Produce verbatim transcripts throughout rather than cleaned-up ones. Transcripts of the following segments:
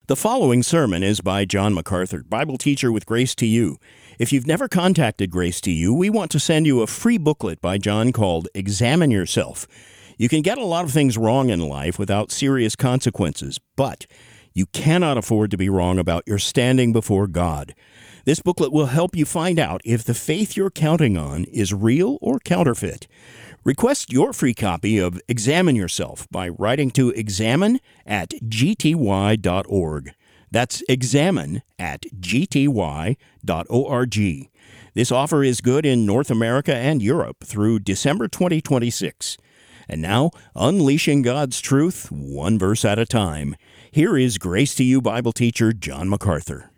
The following sermon is by John MacArthur, Bible teacher with Grace to You. If you've never contacted Grace to You, we want to send you a free booklet by John called Examine Yourself. You can get a lot of things wrong in life without serious consequences, but you cannot afford to be wrong about your standing before God. This booklet will help you find out if the faith you're counting on is real or counterfeit. Request your free copy of Examine Yourself by writing to examine at g t y dot org. That's examine at g t y dot org. This offer is good in North America and Europe through December twenty twenty-six. And now, unleashing God's truth, one verse at a time. Here is Grace to You Bible teacher John MacArthur.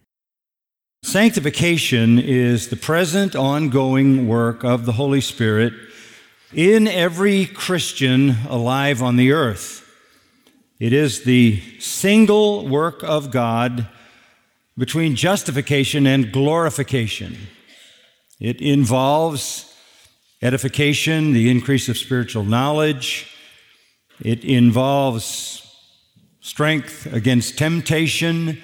Sanctification is the present, ongoing work of the Holy Spirit in every Christian alive on the earth. It is the single work of God between justification and glorification. It involves edification, the increase of spiritual knowledge. It involves strength against temptation.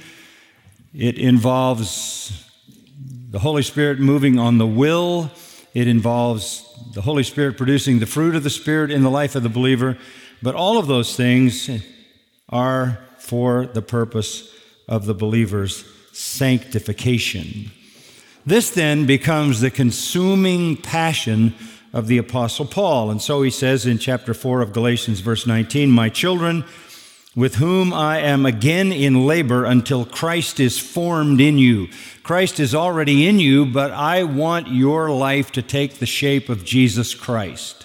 It involves the Holy Spirit moving on the will. It involves the Holy Spirit producing the fruit of the Spirit in the life of the believer. But all of those things are for the purpose of the believer's sanctification. This then becomes the consuming passion of the Apostle Paul. And so he says in chapter four of Galatians, verse nineteen, "My children, with whom I am again in labor until Christ is formed in you." Christ is already in you, but I want your life to take the shape of Jesus Christ.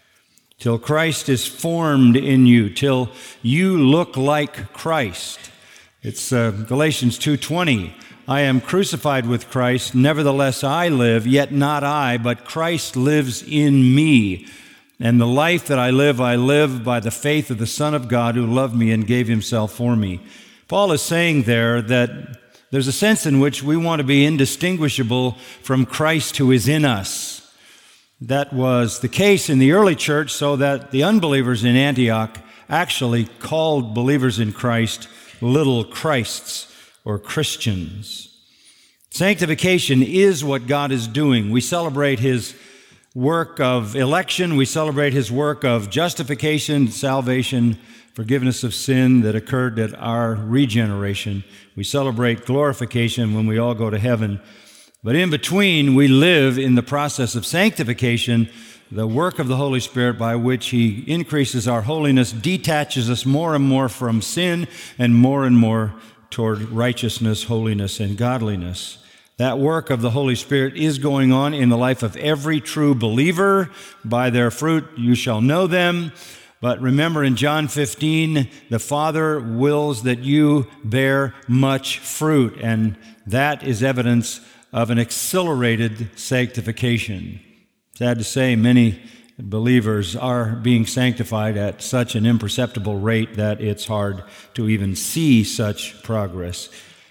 Till Christ is formed in you, till you look like Christ. It's uh, Galatians two twenty. "I am crucified with Christ, nevertheless I live, yet not I, but Christ lives in me. And the life that I live, I live by the faith of the Son of God who loved me and gave himself for me." Paul is saying there that there's a sense in which we want to be indistinguishable from Christ who is in us. That was the case in the early church, so that the unbelievers in Antioch actually called believers in Christ little Christs or Christians. Sanctification is what God is doing. We celebrate his work of election. We celebrate his work of justification, salvation, forgiveness of sin that occurred at our regeneration. We celebrate glorification when we all go to heaven. But in between, we live in the process of sanctification, the work of the Holy Spirit by which he increases our holiness, detaches us more and more from sin and more and more toward righteousness, holiness, and godliness. That work of the Holy Spirit is going on in the life of every true believer. "By their fruit you shall know them." But remember in John fifteen, the Father wills that you bear much fruit, and that is evidence of an accelerated sanctification. Sad to say, many believers are being sanctified at such an imperceptible rate that it's hard to even see such progress.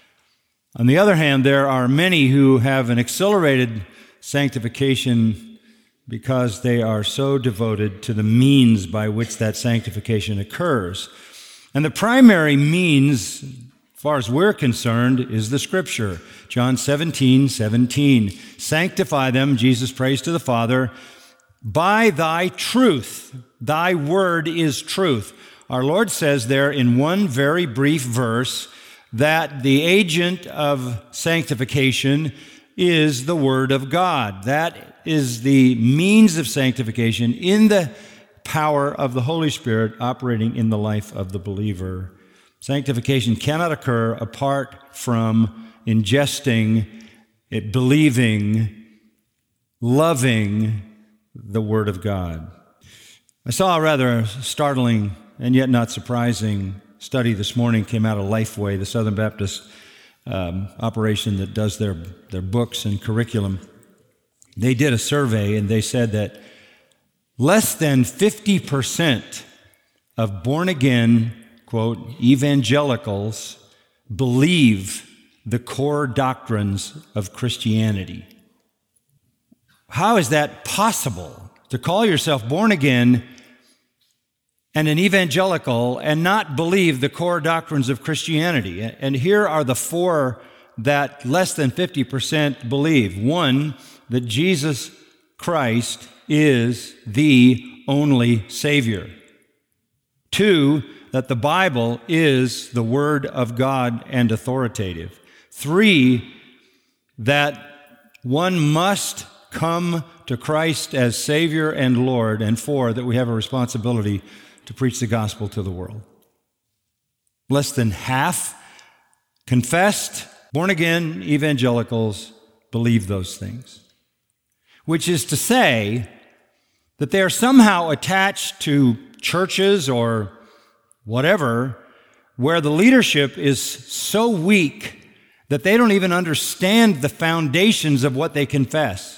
On the other hand, there are many who have an accelerated sanctification because they are so devoted to the means by which that sanctification occurs. And the primary means, as far as we're concerned, is the Scripture. John seventeen seventeen. "Sanctify them," Jesus prays to the Father, "by thy truth." Thy word is truth. Our Lord says there in one very brief verse that the agent of sanctification is the Word of God. That is the means of sanctification in the power of the Holy Spirit operating in the life of the believer. Sanctification cannot occur apart from ingesting, it, believing, loving the Word of God. I saw a rather startling and yet not surprising study this morning, came out of Lifeway, the Southern Baptist um, operation that does their, their books and curriculum. They did a survey and they said that less than fifty percent of born-again, quote, evangelicals believe the core doctrines of Christianity. How is that possible? To call yourself born again and an evangelical and not believe the core doctrines of Christianity. And here are the four that less than fifty percent believe. One, that Jesus Christ is the only Savior. Two, that the Bible is the Word of God and authoritative. Three, that one must come to Christ as Savior and Lord. And four, that we have a responsibility to preach the gospel to the world. Less than half confessed, born-again evangelicals believe those things, which is to say that they are somehow attached to churches or whatever where the leadership is so weak that they don't even understand the foundations of what they confess.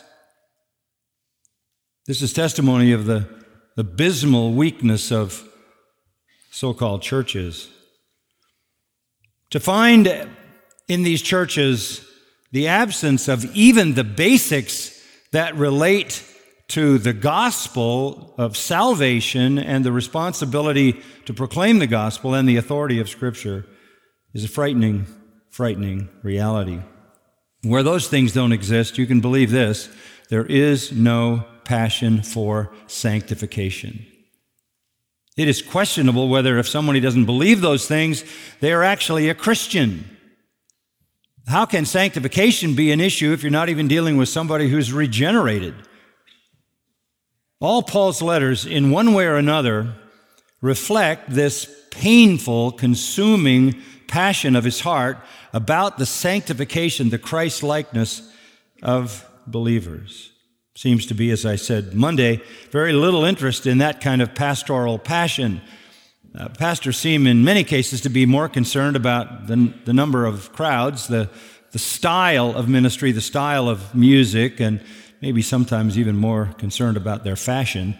This is testimony of the abysmal weakness of so-called churches. To find in these churches the absence of even the basics that relate to the gospel of salvation and the responsibility to proclaim the gospel and the authority of Scripture is a frightening, frightening reality. Where those things don't exist, you can believe this: there is no passion for sanctification. It is questionable whether if somebody doesn't believe those things, they are actually a Christian. How can sanctification be an issue if you're not even dealing with somebody who's regenerated? All Paul's letters, in one way or another, reflect this painful, consuming passion of his heart about the sanctification, the Christ-likeness of believers. Seems to be, as I said Monday, very little interest in that kind of pastoral passion. Uh, pastors seem in many cases to be more concerned about the, the number of crowds, the, the style of ministry, the style of music, and maybe sometimes even more concerned about their fashion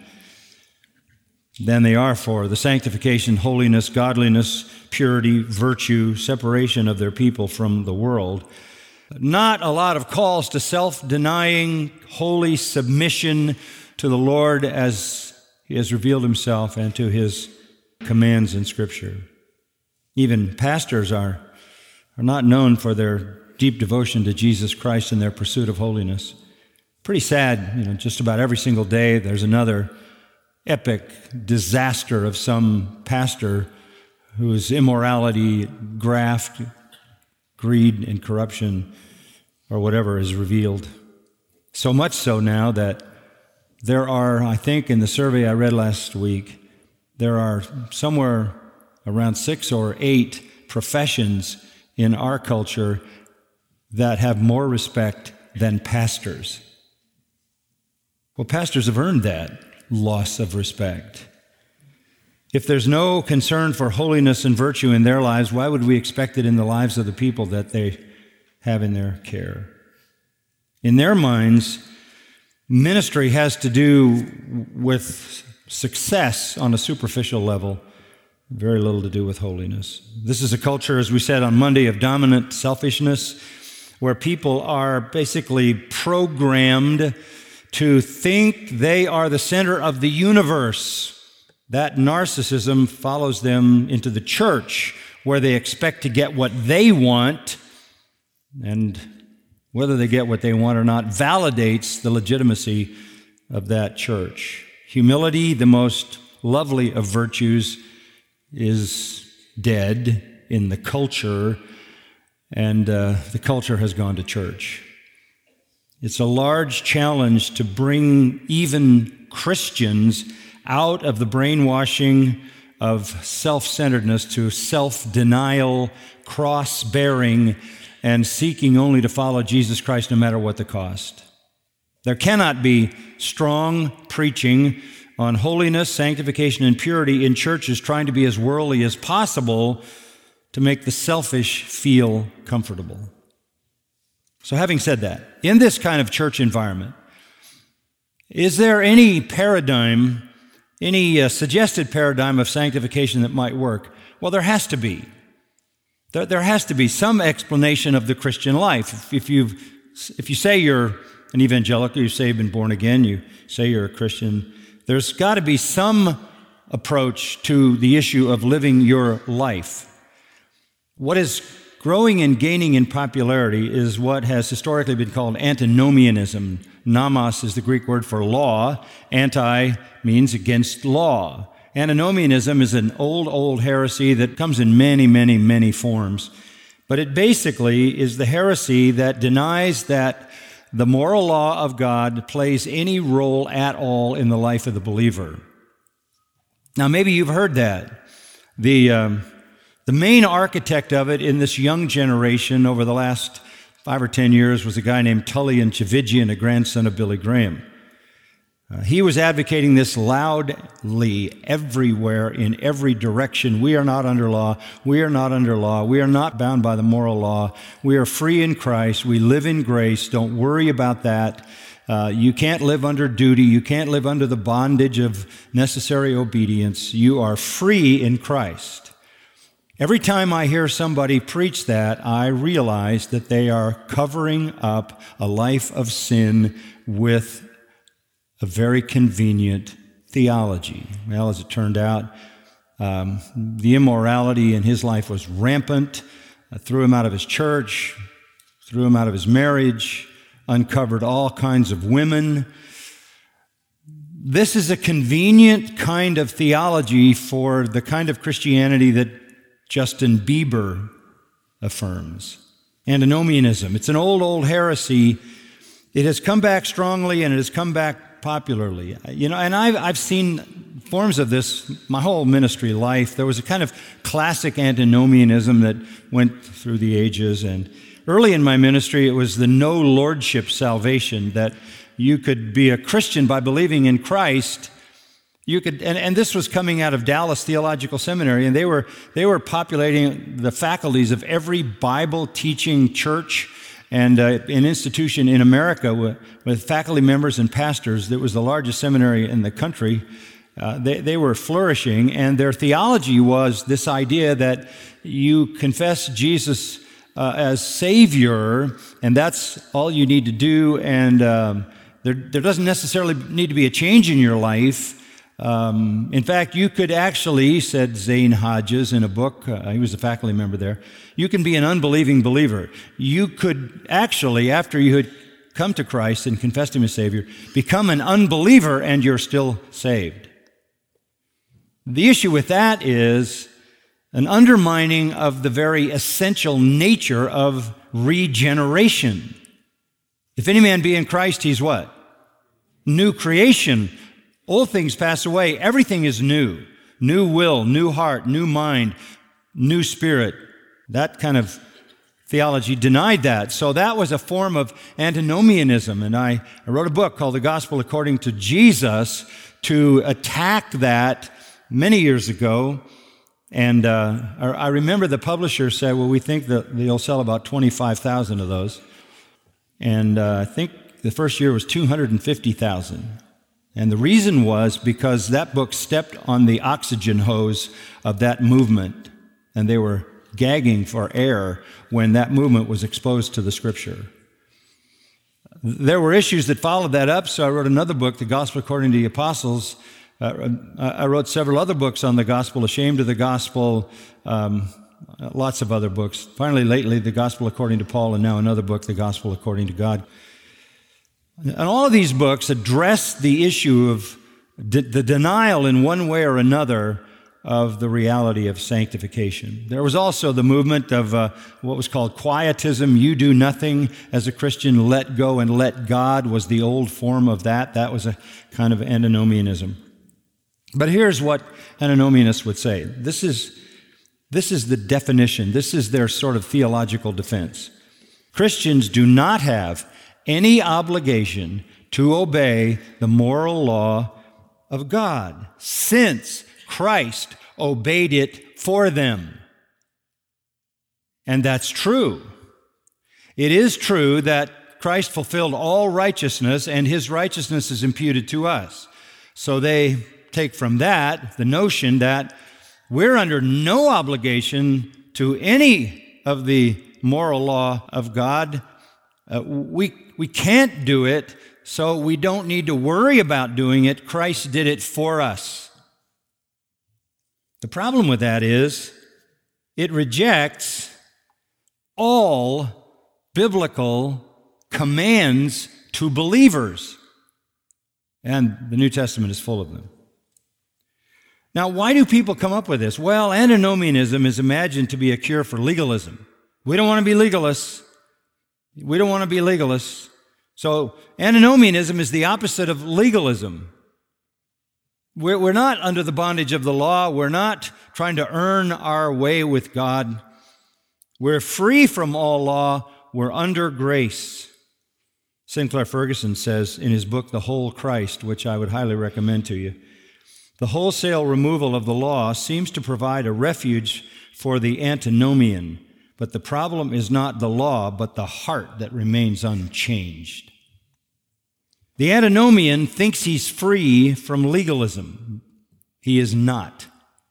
than they are for the sanctification, holiness, godliness, purity, virtue, separation of their people from the world. Not a lot of calls to self-denying, holy submission to the Lord as He has revealed Himself and to His commands in Scripture. Even pastors are, are not known for their deep devotion to Jesus Christ and their pursuit of holiness. Pretty sad, you know, just about every single day there's another epic disaster of some pastor whose immorality, graft, greed, and corruption, or whatever, is revealed. So much so now that there are, I think in the survey I read last week, there are somewhere around six or eight professions in our culture that have more respect than pastors. Well, pastors have earned that loss of respect. If there's no concern for holiness and virtue in their lives, why would we expect it in the lives of the people that they have in their care? In their minds, ministry has to do with success on a superficial level, very little to do with holiness. This is a culture, as we said on Monday, of dominant selfishness, where people are basically programmed to think they are the center of the universe. That narcissism follows them into the church, where they expect to get what they want, and whether they get what they want or not validates the legitimacy of that church. Humility, the most lovely of virtues, is dead in the culture, and uh, the culture has gone to church. It's a large challenge to bring even Christians out of the brainwashing of self-centeredness to self-denial, cross-bearing, and seeking only to follow Jesus Christ no matter what the cost. There cannot be strong preaching on holiness, sanctification, and purity in churches trying to be as worldly as possible to make the selfish feel comfortable. So having said that, in this kind of church environment, is there any paradigm, any uh, suggested paradigm of sanctification that might work? Well, there has to be. There, there has to be some explanation of the Christian life. If, if, you've, if you say you're an evangelical, you say you've been born again, you say you're a Christian, there's got to be some approach to the issue of living your life. What is growing and gaining in popularity is what has historically been called antinomianism. Nomos is the Greek word for law. Anti means against law. Antinomianism is an old, old heresy that comes in many, many, many forms. But it basically is the heresy that denies that the moral law of God plays any role at all in the life of the believer. Now, maybe you've heard that. The, um, the main architect of it in this young generation over the last five or ten years was a guy named Tullian Tchividjian, a grandson of Billy Graham. Uh, he was advocating this loudly everywhere, in every direction. We are not under law. We are not under law. We are not bound by the moral law. We are free in Christ. We live in grace. Don't worry about that. Uh, you can't live under duty. You can't live under the bondage of necessary obedience. You are free in Christ. Every time I hear somebody preach that, I realize that they are covering up a life of sin with a very convenient theology. Well, as it turned out, um, the immorality in his life was rampant. I threw him out of his church, threw him out of his marriage, uncovered all kinds of women. This is a convenient kind of theology for the kind of Christianity that Justin Bieber affirms. Antinomianism. It's an old, old heresy. It has come back strongly and it has come back popularly. You know, and I've, I've seen forms of this my whole ministry life. There was a kind of classic antinomianism that went through the ages. And early in my ministry, it was the no lordship salvation, that you could be a Christian by believing in Christ. You could, and, and this was coming out of Dallas Theological Seminary, and they were they were populating the faculties of every Bible-teaching church and uh, an institution in America with, with faculty members and pastors that was the largest seminary in the country. Uh, they, they were flourishing, and their theology was this idea that you confess Jesus uh, as Savior, and that's all you need to do, and um, there, there doesn't necessarily need to be a change in your life. Um, in fact, you could actually, said Zane Hodges in a book, uh, he was a faculty member there, you can be an unbelieving believer. You could actually, after you had come to Christ and confessed Him as Savior, become an unbeliever and you're still saved. The issue with that is an undermining of the very essential nature of regeneration. If any man be in Christ, he's what? New creation. Old things pass away. Everything is new. New will, new heart, new mind, new spirit. That kind of theology denied that. So that was a form of antinomianism. And I, I wrote a book called The Gospel According to Jesus to attack that many years ago. And uh, I remember the publisher said, well, we think that they'll sell about twenty-five thousand of those. And uh, I think the first year was two hundred fifty thousand. And the reason was because that book stepped on the oxygen hose of that movement, and they were gagging for air when that movement was exposed to the Scripture. There were issues that followed that up, so I wrote another book, The Gospel According to the Apostles. Uh, I wrote several other books on the gospel, Ashamed of the Gospel, um, lots of other books. Finally, lately, The Gospel According to Paul, and now another book, The Gospel According to God. And all of these books address the issue of de- the denial in one way or another of the reality of sanctification. There was also the movement of uh, what was called quietism. You do nothing as a Christian, let go and let God was the old form of that. That was a kind of antinomianism. But here's what antinomianists would say. This is, this is the definition. This is their sort of theological defense. Christians do not have any obligation to obey the moral law of God, since Christ obeyed it for them. And that's true. It is true that Christ fulfilled all righteousness, and His righteousness is imputed to us. So they take from that the notion that we're under no obligation to any of the moral law of God. Uh, we we can't do it, so we don't need to worry about doing it. Christ did it for us. the problem with that is it rejects all biblical commands to believers. And the New Testament is full of them. Now, why do people come up with this? Well, antinomianism is imagined to be a cure for legalism. We don't want to be legalists. We don't want to be legalists. So antinomianism is the opposite of legalism. We're, we're not under the bondage of the law. We're not trying to earn our way with God. We're free from all law. We're under grace. Sinclair Ferguson says in his book, The Whole Christ, which I would highly recommend to you, the wholesale removal of the law seems to provide a refuge for the antinomian, but the problem is not the law, but the heart that remains unchanged. The antinomian thinks he's free from legalism. He is not.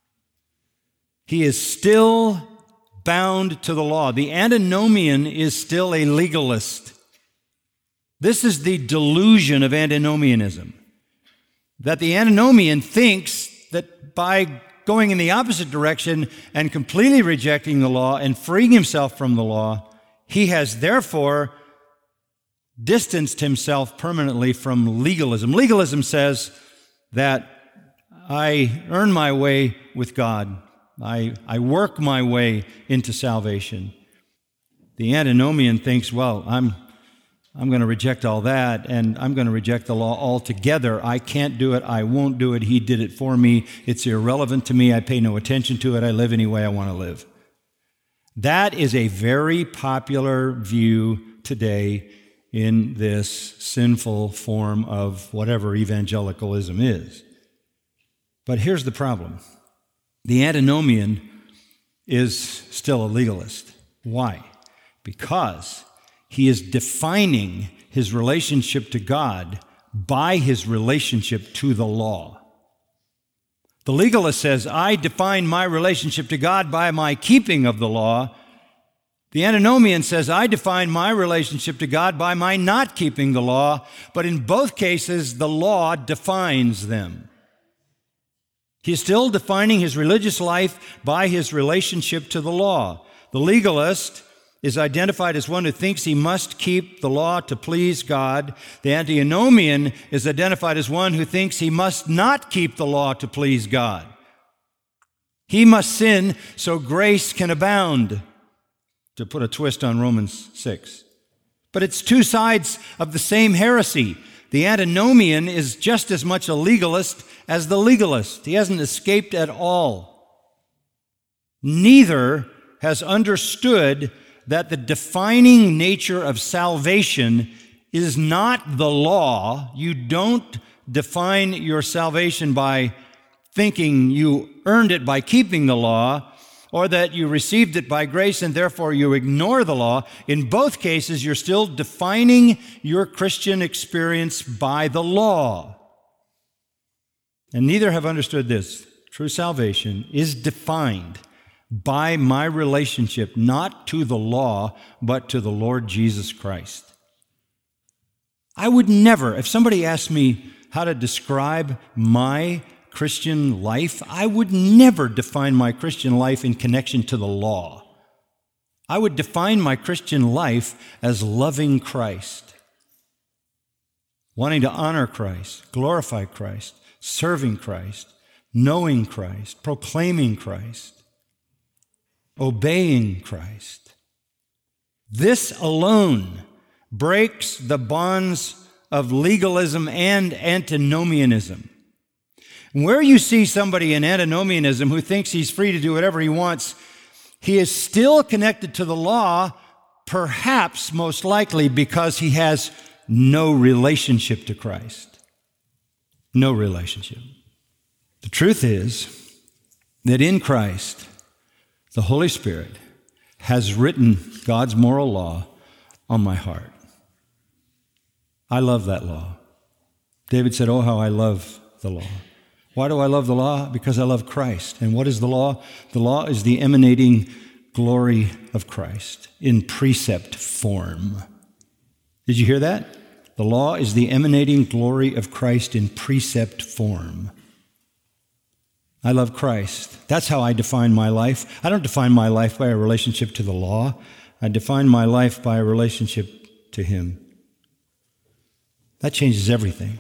He is still bound to the law. The antinomian is still a legalist. This is the delusion of antinomianism, that the antinomian thinks that by going in the opposite direction and completely rejecting the law and freeing himself from the law, he has therefore distanced himself permanently from legalism. Legalism says that I earn my way with God. I, I work my way into salvation. The antinomian thinks, well, I'm I'm going to reject all that, and I'm going to reject the law altogether. I can't do it. I won't do it. He did it for me. It's irrelevant to me. I pay no attention to it. I live any way I want to live. That is a very popular view today in this sinful form of whatever evangelicalism is. But here's the problem. The antinomian is still a legalist. Why? Because he is defining his relationship to God by his relationship to the law. The legalist says, I define my relationship to God by my keeping of the law. The antinomian says, I define my relationship to God by my not keeping the law. But in both cases, the law defines them. He is still defining his religious life by his relationship to the law. The legalist is identified as one who thinks he must keep the law to please God. The antinomian is identified as one who thinks he must not keep the law to please God. He must sin so grace can abound, to put a twist on Romans six. But it's two sides of the same heresy. The antinomian is just as much a legalist as the legalist. He hasn't escaped at all. Neither has understood that the defining nature of salvation is not the law. You don't define your salvation by thinking you earned it by keeping the law, or that you received it by grace and therefore you ignore the law. In both cases, you're still defining your Christian experience by the law. And neither have understood this. True salvation is defined by my relationship, not to the law, but to the Lord Jesus Christ. I would never, if somebody asked me how to describe my Christian life, I would never define my Christian life in connection to the law. I would define my Christian life as loving Christ, wanting to honor Christ, glorify Christ, serving Christ, knowing Christ, proclaiming Christ, obeying Christ. This alone breaks the bonds of legalism and antinomianism. Where you see somebody in antinomianism who thinks he's free to do whatever he wants, he is still connected to the law, perhaps most likely because he has no relationship to Christ. No relationship. The truth is that in Christ, the Holy Spirit has written God's moral law on my heart. I love that law. David said, oh, how I love the law. Why do I love the law? Because I love Christ. And what is the law? The law is the emanating glory of Christ in precept form. Did you hear that? The law is the emanating glory of Christ in precept form. I love Christ. That's how I define my life. I don't define my life by a relationship to the law. I define my life by a relationship to Him. That changes everything.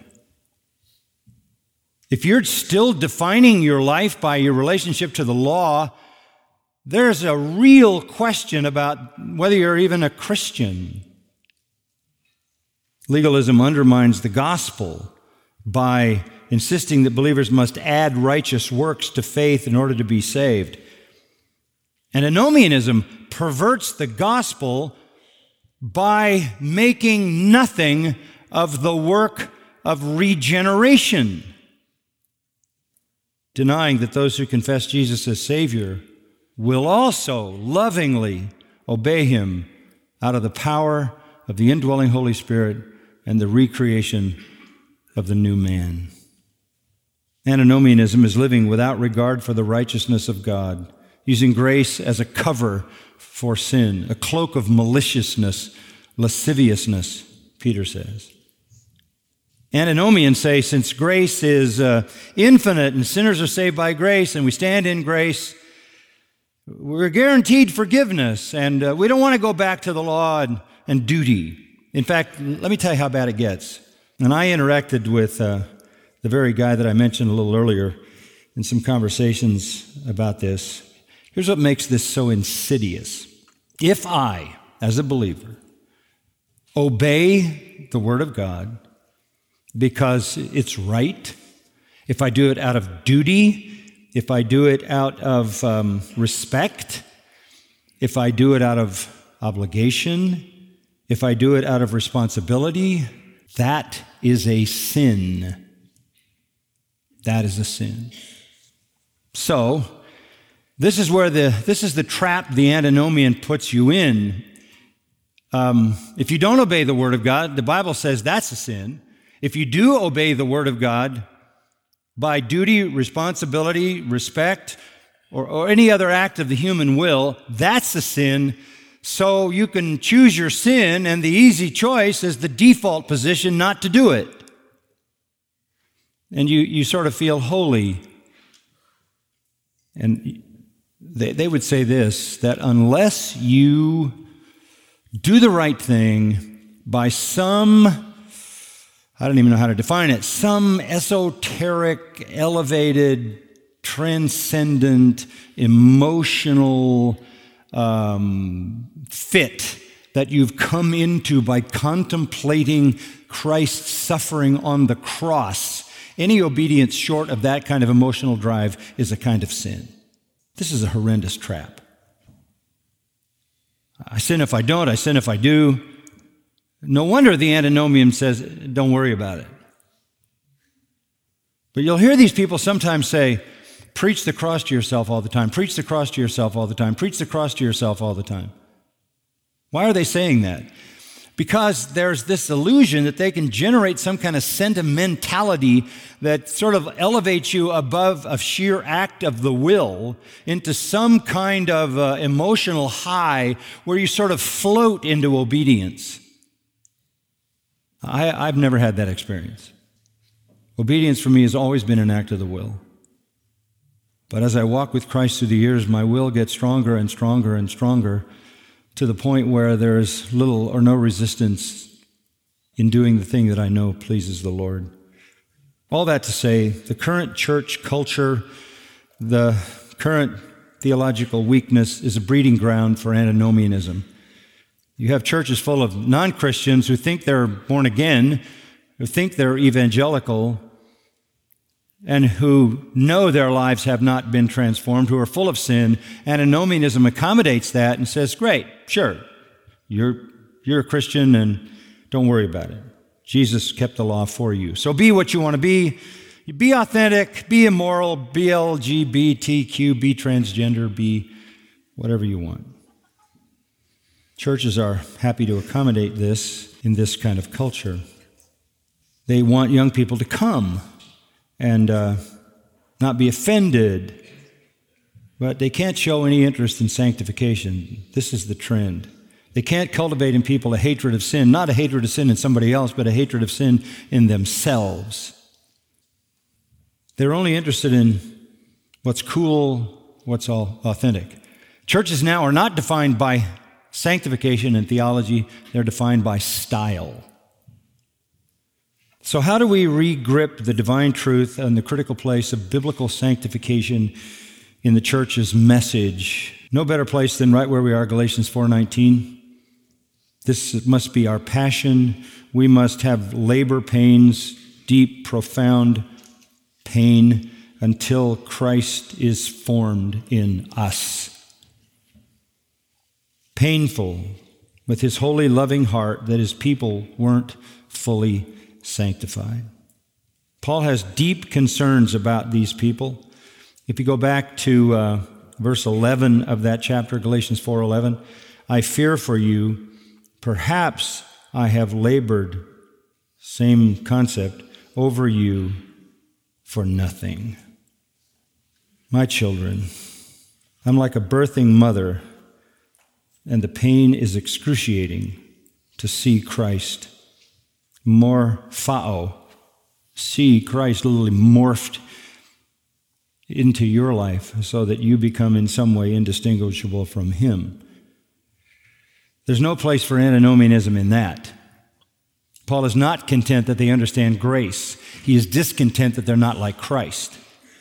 If you're still defining your life by your relationship to the law, there's a real question about whether you're even a Christian. Legalism undermines the gospel by insisting that believers must add righteous works to faith in order to be saved. Antinomianism perverts the gospel by making nothing of the work of regeneration, denying that those who confess Jesus as Savior will also lovingly obey Him out of the power of the indwelling Holy Spirit and the recreation of the new man. Antinomianism is living without regard for the righteousness of God, using grace as a cover for sin, a cloak of maliciousness, lasciviousness, Peter says. Antinomians say since grace is uh, infinite and sinners are saved by grace and we stand in grace, we're guaranteed forgiveness and uh, we don't want to go back to the law and, and duty. In fact, let me tell you how bad it gets. And I interacted with uh, the very guy that I mentioned a little earlier in some conversations about this. Here's what makes this so insidious. If I, as a believer, obey the Word of God because it's right, if I do it out of duty, if I do it out of um, respect, if I do it out of obligation, if I do it out of responsibility, that is a sin. That is a sin. So, this is where the this is the trap the antinomian puts you in. Um, if you don't obey the Word of God, the Bible says that's a sin. If you do obey the Word of God by duty, responsibility, respect, or, or any other act of the human will, that's a sin. So you can choose your sin, and the easy choice is the default position not to do it. And you, you sort of feel holy. And they, they would say this, that unless you do the right thing by some, I don't even know how to define it, some esoteric, elevated, transcendent, emotional um, fit that you've come into by contemplating Christ's suffering on the cross, any obedience short of that kind of emotional drive is a kind of sin. This is a horrendous trap. I sin if I don't, I sin if I do. No wonder the antinomian says, don't worry about it. But you'll hear these people sometimes say, preach the cross to yourself all the time, preach the cross to yourself all the time, preach the cross to yourself all the time. Why are they saying that? Because there's this illusion that they can generate some kind of sentimentality that sort of elevates you above a sheer act of the will into some kind of uh, emotional high where you sort of float into obedience. I, I've never had that experience. Obedience for me has always been an act of the will. But as I walk with Christ through the years, my will gets stronger and stronger and stronger to the point where there's little or no resistance in doing the thing that I know pleases the Lord. All that to say, the current church culture, the current theological weakness is a breeding ground for antinomianism. You have churches full of non-Christians who think they're born again, who think they're evangelical, and who know their lives have not been transformed, who are full of sin. Antinomianism accommodates that and says, great, sure, you're, you're a Christian and don't worry about it. Jesus kept the law for you. So be what you want to be. Be authentic, be immoral, be L G B T Q, be transgender, be whatever you want. Churches are happy to accommodate this in this kind of culture. They want young people to come and uh, not be offended, but they can't show any interest in sanctification. This is the trend. They can't cultivate in people a hatred of sin, not a hatred of sin in somebody else, but a hatred of sin in themselves. They're only interested in what's cool, what's all authentic. Churches now are not defined by sanctification and theology, they're defined by style. So how do we re-grip the divine truth and the critical place of biblical sanctification in the church's message? No better place than right where we are, Galatians four nineteen. This must be our passion. We must have labor pains, deep, profound pain, until Christ is formed in us. Painful with his holy, loving heart that his people weren't fully sanctified. Paul has deep concerns about these people. If you go back to uh, verse eleven of that chapter, Galatians four eleven, I fear for you, perhaps I have labored, same concept, over you for nothing. My children, I'm like a birthing mother, and the pain is excruciating to see Christ morphao, see Christ literally morphed into your life so that you become in some way indistinguishable from him. There's no place for antinomianism in that. Paul is not content that they understand grace. He is discontent that they're not like Christ.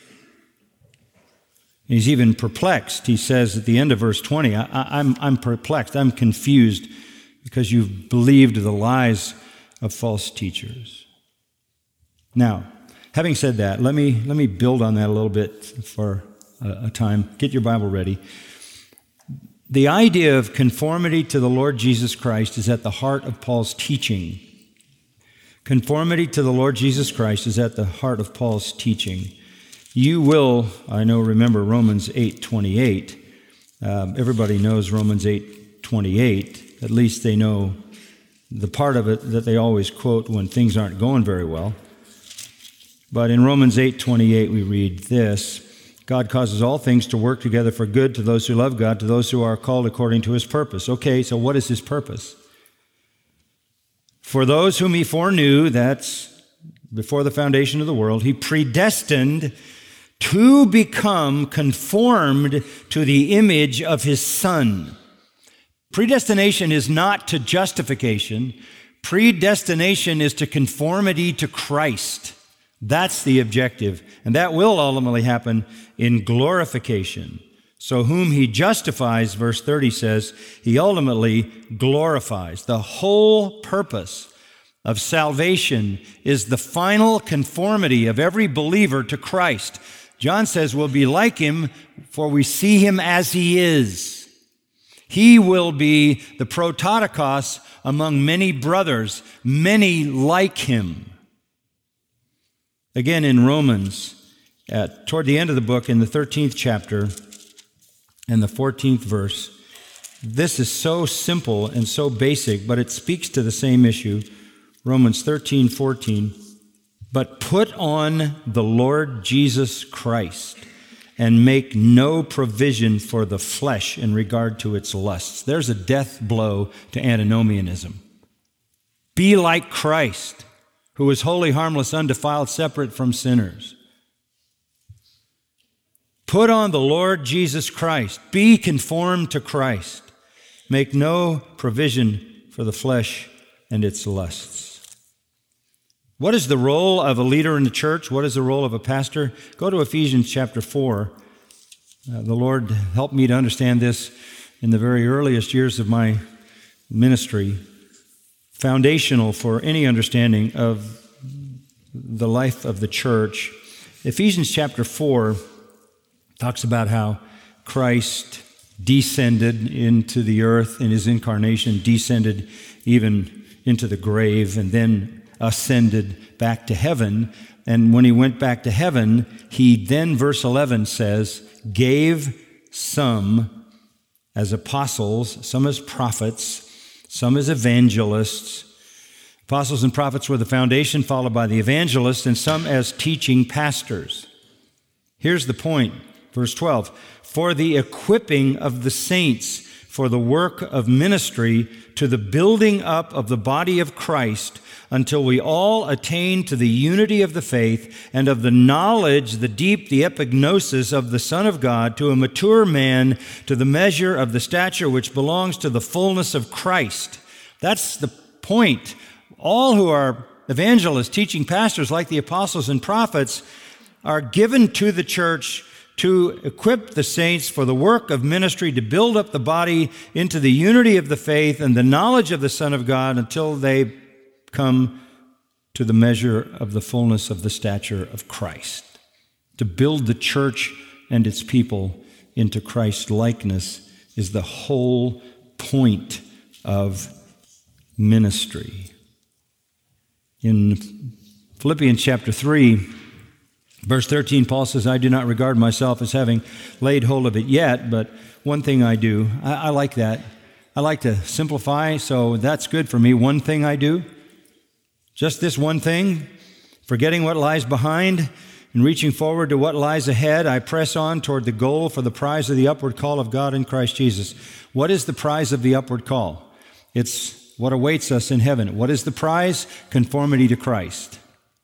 He's even perplexed. He says at the end of verse twenty, I, I'm, I'm perplexed, I'm confused because you've believed the lies of false teachers. Now, having said that, let me let me build on that a little bit for a, a time. Get your Bible ready. The idea of conformity to the Lord Jesus Christ is at the heart of Paul's teaching. Conformity to the Lord Jesus Christ is at the heart of Paul's teaching. You will, I know, remember Romans eight twenty-eight. Um, everybody knows Romans eight twenty-eight. At least they know the part of it that they always quote when things aren't going very well. But in Romans eight twenty-eight we read this, God causes all things to work together for good to those who love God, to those who are called according to his purpose. Okay, so what is his purpose? For those whom he foreknew, that's before the foundation of the world, he predestined to become conformed to the image of his Son. Predestination is not to justification. Predestination is to conformity to Christ. That's the objective. And that will ultimately happen in glorification. So whom he justifies, verse thirty says, he ultimately glorifies. The whole purpose of salvation is the final conformity of every believer to Christ. John says we'll be like him, for we see him as he is. He will be the prototokos among many brothers, many like him. Again, in Romans, at, toward the end of the book, in the thirteenth chapter and the fourteenth verse, this is so simple and so basic, but it speaks to the same issue. Romans thirteen fourteen, but put on the Lord Jesus Christ and make no provision for the flesh in regard to its lusts. There's a death blow to antinomianism. Be like Christ, who is holy, harmless, undefiled, separate from sinners. Put on the Lord Jesus Christ. Be conformed to Christ. Make no provision for the flesh and its lusts. What is the role of a leader in the church? What is the role of a pastor? Go to Ephesians chapter four. Uh, the Lord helped me to understand this in the very earliest years of my ministry. Foundational for any understanding of the life of the church. Ephesians chapter four talks about how Christ descended into the earth in his incarnation, descended even into the grave, and then ascended back to heaven. And when he went back to heaven, he then, verse eleven says, gave some as apostles, some as prophets, some as evangelists. Apostles and prophets were the foundation, followed by the evangelists, and some as teaching pastors. Here's the point, verse twelve. For the equipping of the saints, for the work of ministry to the building up of the body of Christ until we all attain to the unity of the faith and of the knowledge, the deep, the epignosis of the Son of God, to a mature man, to the measure of the stature which belongs to the fullness of Christ. That's the point. All who are evangelists, teaching pastors like the apostles and prophets are given to the church to equip the saints for the work of ministry, to build up the body into the unity of the faith and the knowledge of the Son of God until they come to the measure of the fullness of the stature of Christ. To build the church and its people into Christ's likeness is the whole point of ministry. In Philippians chapter three, verse thirteen, Paul says, I do not regard myself as having laid hold of it yet, but one thing I do. I, I like that. I like to simplify, so that's good for me. One thing I do, just this one thing, forgetting what lies behind and reaching forward to what lies ahead, I press on toward the goal for the prize of the upward call of God in Christ Jesus. What is the prize of the upward call? It's what awaits us in heaven. What is the prize? Conformity to Christ.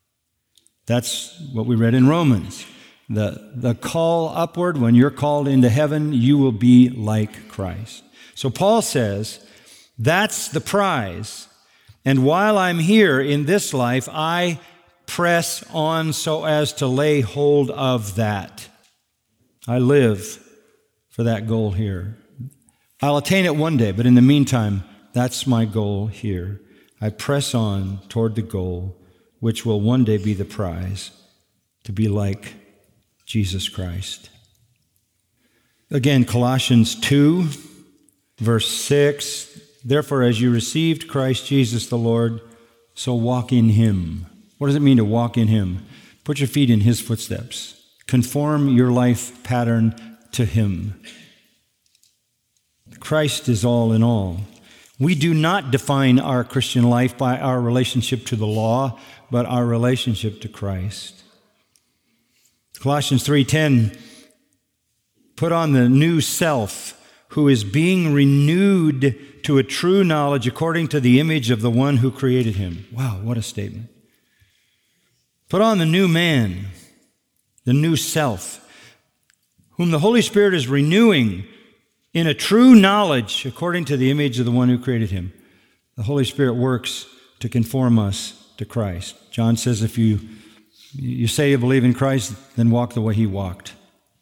That's what we read in Romans. The, the call upward, when you're called into heaven, you will be like Christ. So Paul says, that's the prize. And while I'm here in this life, I press on so as to lay hold of that. I live for that goal here. I'll attain it one day, but in the meantime, that's my goal here. I press on toward the goal, which will one day be the prize, to be like Jesus Christ. Again, Colossians two, verse six, therefore as you received Christ Jesus the Lord, so walk in him. What does it mean to walk in him? Put your feet in his footsteps. Conform your life pattern to him. Christ is all in all. We do not define our Christian life by our relationship to the law, but our relationship to Christ. Colossians three ten, put on the new self, who is being renewed to a true knowledge according to the image of the one who created him. Wow, what a statement. Put on the new man, the new self, whom the Holy Spirit is renewing in a true knowledge according to the image of the one who created him. The Holy Spirit works to conform us to Christ. John says, if you, you say you believe in Christ, then walk the way he walked.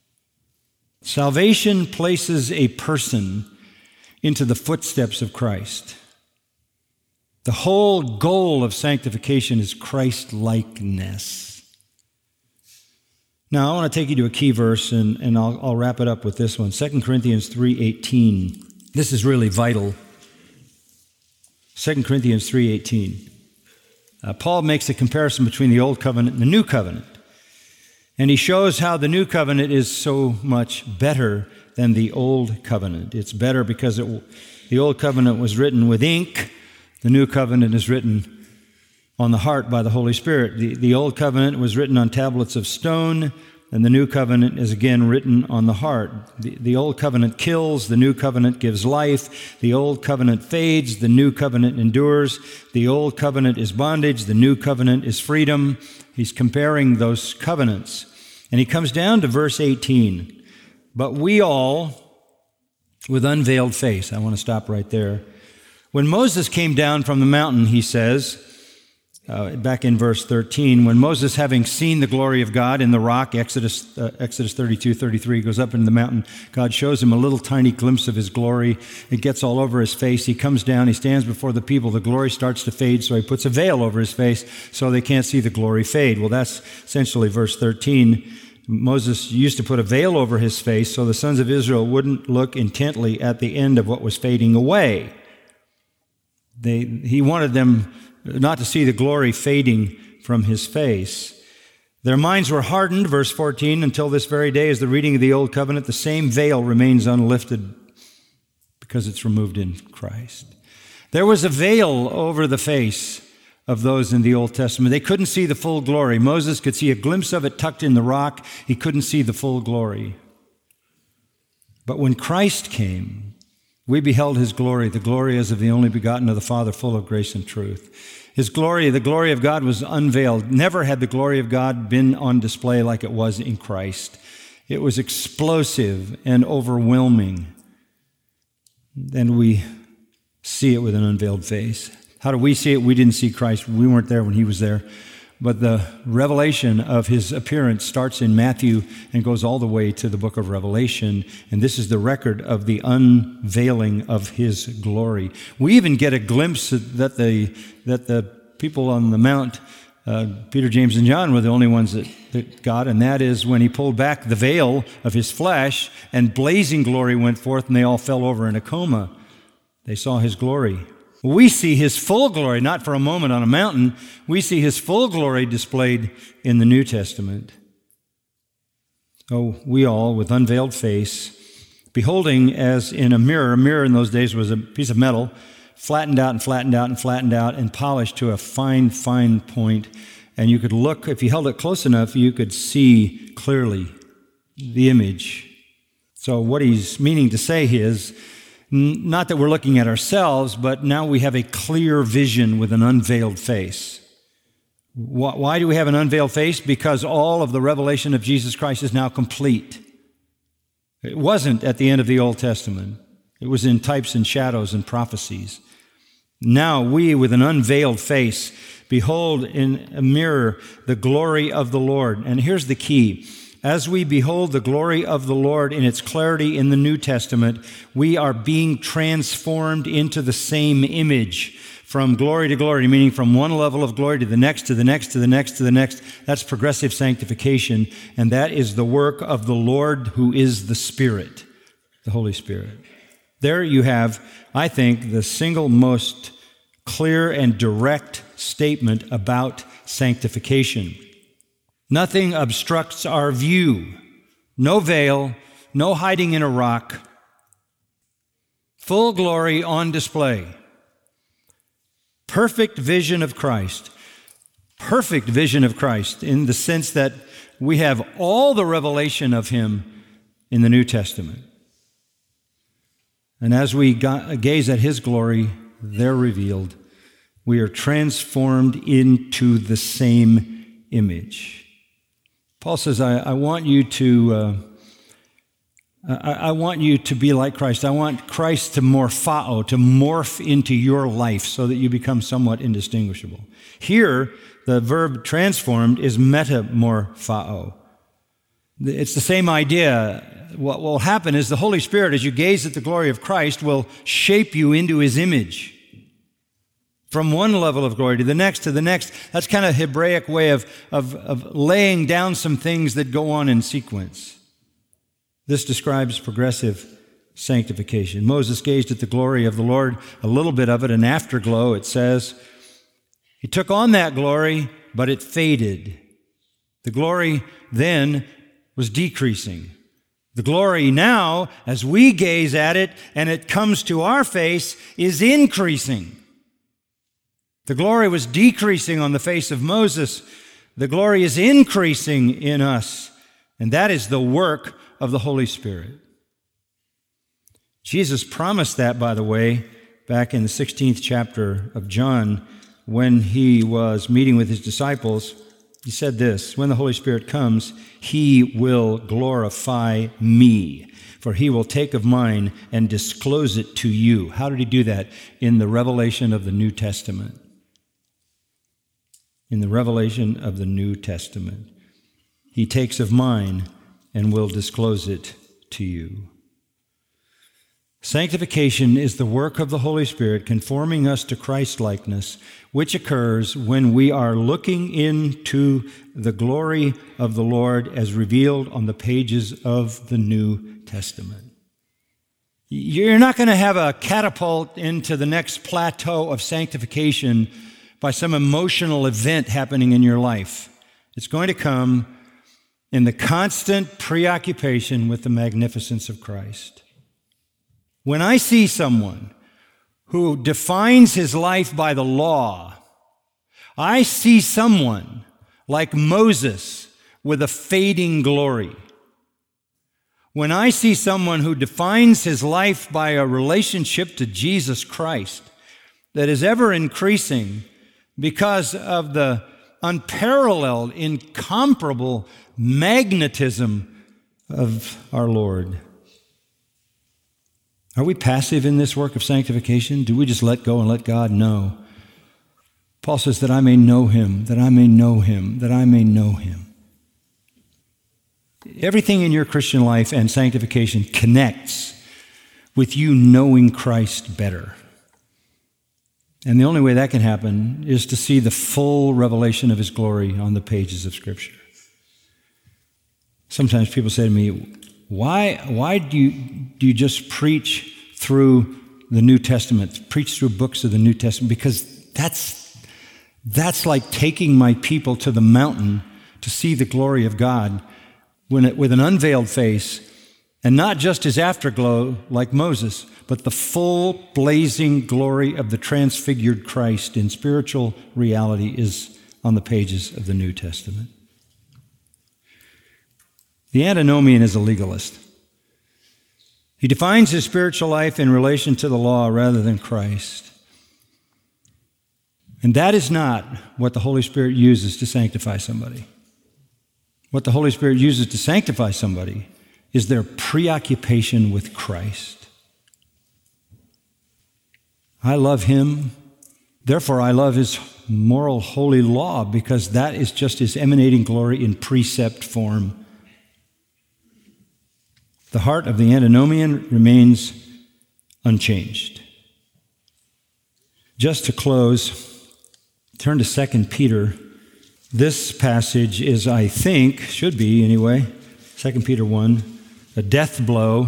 Salvation places a person into the footsteps of Christ. The whole goal of sanctification is Christ-likeness. Now, I want to take you to a key verse, and, and I'll, I'll wrap it up with this one. Second Corinthians three eighteen. This is really vital. Second Corinthians three eighteen. Uh, Paul makes a comparison between the Old Covenant and the New Covenant. And he shows how the New Covenant is so much better than the Old Covenant. It's better because it, the Old Covenant was written with ink. The New Covenant is written on the heart by the Holy Spirit. The, the Old Covenant was written on tablets of stone, and the New Covenant is again written on the heart. The, the Old Covenant kills, the New Covenant gives life. The Old Covenant fades, the New Covenant endures. The Old Covenant is bondage, the New Covenant is freedom. He's comparing those covenants. And he comes down to verse eighteen. But we all, with unveiled face, I want to stop right there. When Moses came down from the mountain, he says, Uh, back in verse thirteen, when Moses, having seen the glory of God in the rock, Exodus uh, Exodus thirty-two, thirty-three, goes up into the mountain. God shows him a little tiny glimpse of his glory. It gets all over his face. He comes down. He stands before the people. The glory starts to fade, so he puts a veil over his face so they can't see the glory fade. Well, that's essentially verse thirteen. Moses used to put a veil over his face so the sons of Israel wouldn't look intently at the end of what was fading away. They, he wanted them not to see the glory fading from his face. Their minds were hardened, verse fourteen, until this very day, as the reading of the Old Covenant, the same veil remains unlifted because it's removed in Christ. There was a veil over the face of those in the Old Testament. They couldn't see the full glory. Moses could see a glimpse of it tucked in the rock. He couldn't see the full glory. But when Christ came, We beheld his glory, the glory as of the only begotten of the Father, full of grace and truth. His glory, the glory of God, was unveiled. Never had the glory of God been on display like it was in Christ. It was explosive and overwhelming. And we see it with an unveiled face. How do we see it? We didn't see Christ. We weren't there when he was there. But the revelation of his appearance starts in Matthew and goes all the way to the book of Revelation. And this is the record of the unveiling of his glory. We even get a glimpse that the that the people on the mount, uh, Peter, James, and John, were the only ones that, that got, and that is when he pulled back the veil of his flesh and blazing glory went forth and they all fell over in a coma. They saw his glory. We see his full glory, not for a moment on a mountain. We see his full glory displayed in the New Testament. So we all, with unveiled face, beholding as in a mirror, a mirror in those days was a piece of metal, flattened out and flattened out and flattened out and polished to a fine, fine point. And you could look, if you held it close enough, you could see clearly the image. So what he's meaning to say is, not that we're looking at ourselves, but now we have a clear vision with an unveiled face. Why do we have an unveiled face? Because all of the revelation of Jesus Christ is now complete. It wasn't at the end of the Old Testament. It was in types and shadows and prophecies. Now we, with an unveiled face, behold in a mirror the glory of the Lord. And here's the key. As we behold the glory of the Lord in its clarity in the New Testament, we are being transformed into the same image from glory to glory, meaning from one level of glory to the next, to the next, to the next, to the next. That's progressive sanctification, and that is the work of the Lord who is the Spirit, the Holy Spirit. There you have, I think, the single most clear and direct statement about sanctification. Nothing obstructs our view. No veil, no hiding in a rock. Full glory on display. Perfect vision of Christ. Perfect vision of Christ in the sense that we have all the revelation of him in the New Testament. And as we gaze at his glory, there revealed, we are transformed into the same image. Paul says, I, I want you to uh, I, I want you to be like Christ. I want Christ to morphao, to morph into your life so that you become somewhat indistinguishable. Here, the verb transformed is metamorphao. It's the same idea. What will happen is the Holy Spirit, as you gaze at the glory of Christ, will shape you into his image. From one level of glory to the next, to the next. That's kind of a Hebraic way of, of, of laying down some things that go on in sequence. This describes progressive sanctification. Moses gazed at the glory of the Lord, a little bit of it, an afterglow, it says. He took on that glory, but it faded. The glory then was decreasing. The glory now, as we gaze at it and it comes to our face, is increasing. The glory was decreasing on the face of Moses. The glory is increasing in us. And that is the work of the Holy Spirit. Jesus promised that, by the way, back in the sixteenth chapter of John, when he was meeting with his disciples. He said this, when the Holy Spirit comes, he will glorify me, for he will take of mine and disclose it to you. How did he do that? In the revelation of the New Testament. In the revelation of the New Testament. He takes of mine and will disclose it to you. Sanctification is the work of the Holy Spirit conforming us to Christ-likeness, which occurs when we are looking into the glory of the Lord as revealed on the pages of the New Testament. You're not going to have a catapult into the next plateau of sanctification by some emotional event happening in your life. It's going to come in the constant preoccupation with the magnificence of Christ. When I see someone who defines his life by the law, I see someone like Moses with a fading glory. When I see someone who defines his life by a relationship to Jesus Christ that is ever increasing because of the unparalleled, incomparable magnetism of our Lord. Are we passive in this work of sanctification? Do we just let go and let God? No. Paul says that I may know him, that I may know him, that I may know him. Everything in your Christian life and sanctification connects with you knowing Christ better. And the only way that can happen is to see the full revelation of his glory on the pages of Scripture. Sometimes people say to me, why, why do you, do you just preach through the New Testament, preach through books of the New Testament? Because that's, that's like taking my people to the mountain to see the glory of God when it, with an unveiled face, and not just his afterglow like Moses, but the full blazing glory of the transfigured Christ in spiritual reality is on the pages of the New Testament. The antinomian is a legalist. He defines his spiritual life in relation to the law rather than Christ. And that is not what the Holy Spirit uses to sanctify somebody. What the Holy Spirit uses to sanctify somebody is their preoccupation with Christ. I love him, therefore I love his moral holy law, because that is just his emanating glory in precept form. The heart of the antinomian remains unchanged. Just to close, turn to Second Peter. This passage is, I think, should be anyway, Second Peter one, a death blow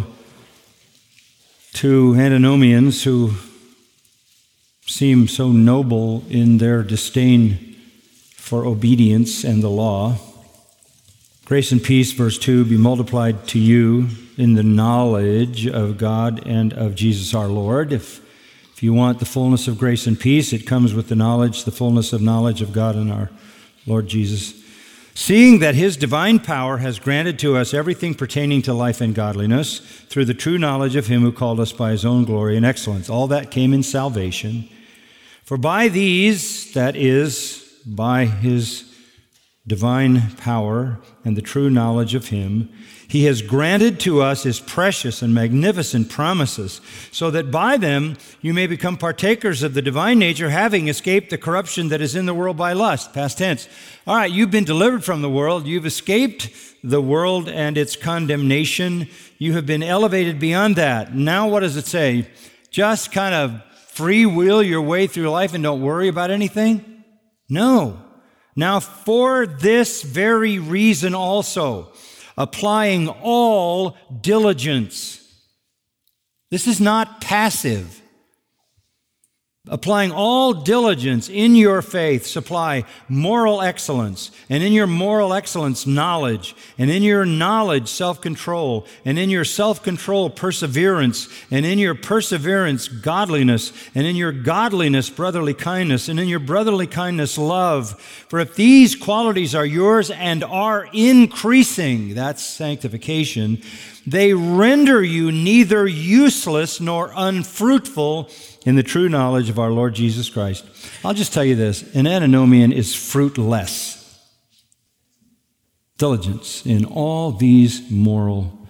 to antinomians who seem so noble in their disdain for obedience and the law. Grace and peace, verse two, be multiplied to you in the knowledge of God and of Jesus our Lord. If, if you want the fullness of grace and peace, it comes with the knowledge, the fullness of knowledge of God and our Lord Jesus. Seeing that his divine power has granted to us everything pertaining to life and godliness through the true knowledge of him who called us by his own glory and excellence. All that came in salvation. For by these, that is, by his divine power and the true knowledge of him, he has granted to us his precious and magnificent promises, so that by them you may become partakers of the divine nature, having escaped the corruption that is in the world by lust. Past tense. All right, you've been delivered from the world. You've escaped the world and its condemnation. You have been elevated beyond that. Now what does it say? Just kind of free will your way through life and don't worry about anything? No. Now for this very reason also, applying all diligence. This is not passive. Applying all diligence in your faith, supply moral excellence, and in your moral excellence, knowledge, and in your knowledge, self-control, and in your self-control, perseverance, and in your perseverance, godliness, and in your godliness, brotherly kindness, and in your brotherly kindness, love. For if these qualities are yours and are increasing, that's sanctification, they render you neither useless nor unfruitful in the true knowledge of our Lord Jesus Christ. I'll just tell you this, an antinomian is fruitless. Diligence in all these moral,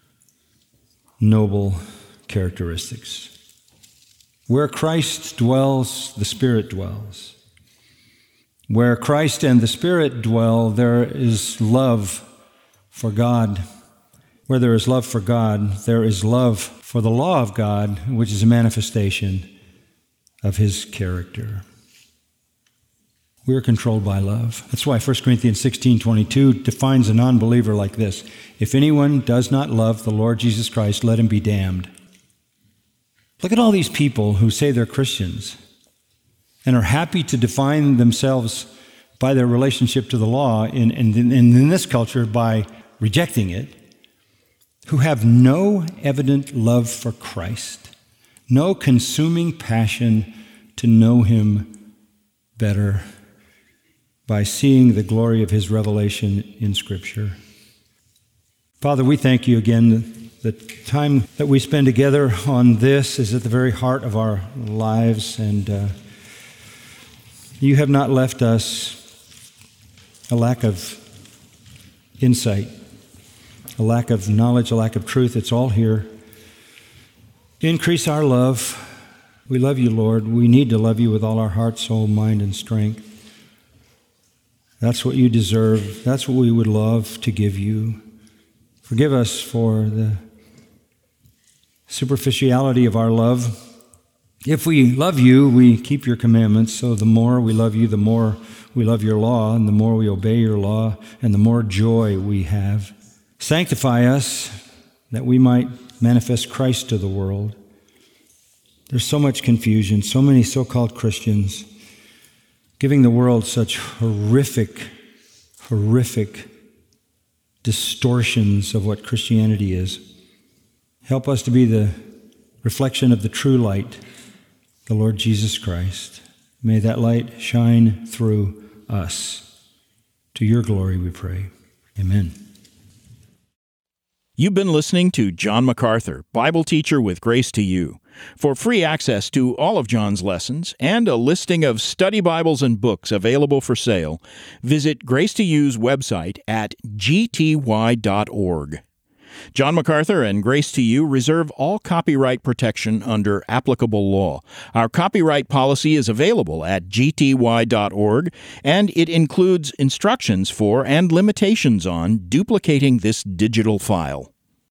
noble characteristics. Where Christ dwells, the Spirit dwells. Where Christ and the Spirit dwell, there is love for God. Where there is love for God, there is love for the law of God, which is a manifestation of his character. We are controlled by love. That's why First Corinthians sixteen twenty-two defines a non-believer like this. If anyone does not love the Lord Jesus Christ, let him be damned. Look at all these people who say they're Christians and are happy to define themselves by their relationship to the law, and in, in, in this culture by rejecting it, who have no evident love for Christ, no consuming passion to know him better by seeing the glory of his revelation in Scripture. Father, we thank you again. The time that we spend together on this is at the very heart of our lives, and uh, you have not left us a lack of insight, a lack of knowledge, a lack of truth. It's all here. Increase our love. We love you, Lord. We need to love you with all our heart, soul, mind, and strength. That's what you deserve. That's what we would love to give you. Forgive us for the superficiality of our love. If we love you, we keep your commandments. So the more we love you, the more we love your law, and the more we obey your law, and the more joy we have. Sanctify us that we might manifest Christ to the world. There's so much confusion, so many so-called Christians giving the world such horrific, horrific distortions of what Christianity is. Help us to be the reflection of the true light, the Lord Jesus Christ. May that light shine through us. To your glory we pray. Amen. You've been listening to John MacArthur, Bible teacher with Grace to You. For free access to all of John's lessons and a listing of study Bibles and books available for sale, visit Grace to You's website at g t y dot org. John MacArthur and Grace to You reserve all copyright protection under applicable law. Our copyright policy is available at g t y dot org, and it includes instructions for and limitations on duplicating this digital file.